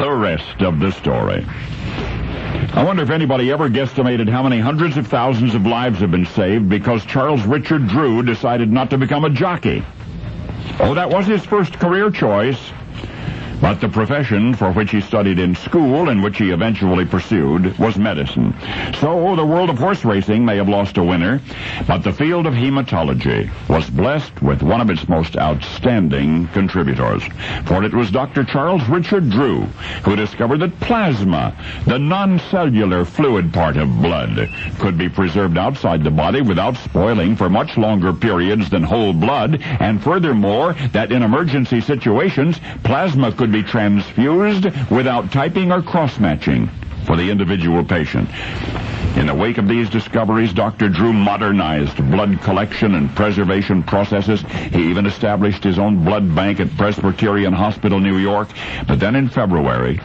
the rest of the story. I wonder if anybody ever guesstimated how many hundreds of thousands of lives have been saved because Charles Richard Drew decided not to become a jockey. Oh, that was his first career choice. But the profession for which he studied in school and which he eventually pursued was medicine. So the world of horse racing may have lost a winner, but the field of hematology was blessed with one of its most outstanding contributors. For it was Dr. Charles Richard Drew who discovered that plasma, the non-cellular fluid part of blood, could be preserved outside the body without spoiling for much longer periods than whole blood, and furthermore, that in emergency situations, plasma could be transfused without typing or cross-matching for the individual patient. In the wake of these discoveries, Dr. Drew modernized blood collection and preservation processes. He even established his own blood bank at Presbyterian Hospital, New York. But then in February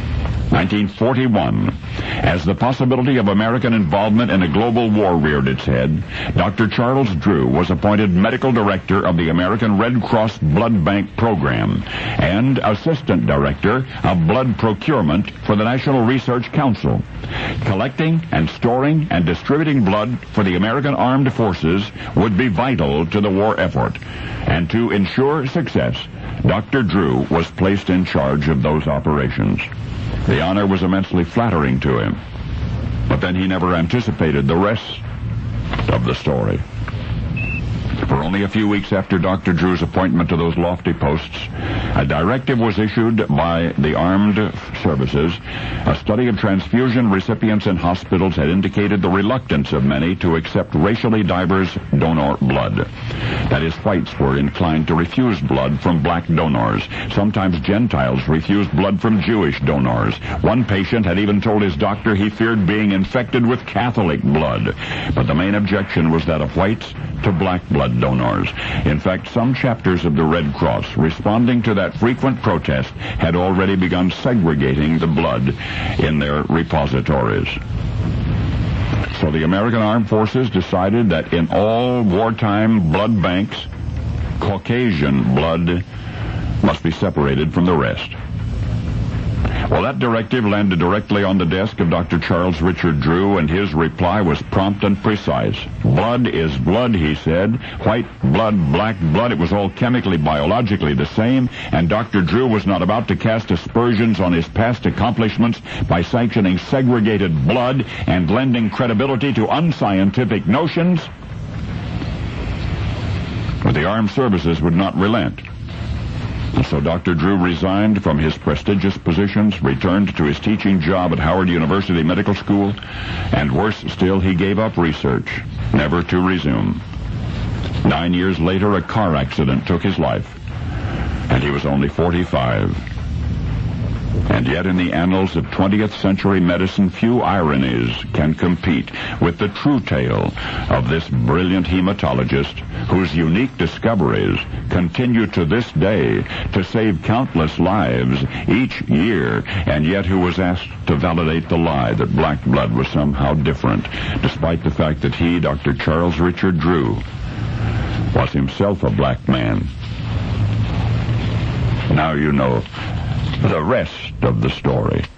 1941, as the possibility of American involvement in a global war reared its head, Dr. Charles Drew was appointed medical director of the American Red Cross Blood Bank Program and assistant director of blood procurement for the National Research Council. Collecting and storing and distributing blood for the American Armed Forces would be vital to the war effort. And to ensure success, Dr. Drew was placed in charge of those operations. The honor was immensely flattering to him, but then he never anticipated the rest of the story. For only a few weeks after Dr. Drew's appointment to those lofty posts, a directive was issued by the armed services. A study of transfusion recipients in hospitals had indicated the reluctance of many to accept racially diverse donor blood. That is, whites were inclined to refuse blood from black donors. Sometimes Gentiles refused blood from Jewish donors. One patient had even told his doctor he feared being infected with Catholic blood. But the main objection was that of whites to black blood donors. In fact, some chapters of the Red Cross, responding to that frequent protest, had already begun segregating the blood in their repositories. So the American Armed Forces decided that in all wartime blood banks, Caucasian blood must be separated from the rest. Well, that directive landed directly on the desk of Dr. Charles Richard Drew, and his reply was prompt and precise. Blood is blood, he said. White blood, black blood, it was all chemically, biologically the same, and Dr. Drew was not about to cast aspersions on his past accomplishments by sanctioning segregated blood and lending credibility to unscientific notions. But the armed services would not relent. So Dr. Drew resigned from his prestigious positions, returned to his teaching job at Howard University Medical School, and worse still, he gave up research, never to resume. 9 years later, a car accident took his life, and he was only 45. And yet in the annals of 20th century medicine, few ironies can compete with the true tale of this brilliant hematologist whose unique discoveries continue to this day to save countless lives each year, and yet who was asked to validate the lie that black blood was somehow different, despite the fact that he, Dr. Charles Richard Drew, was himself a black man. Now you know the rest of the story.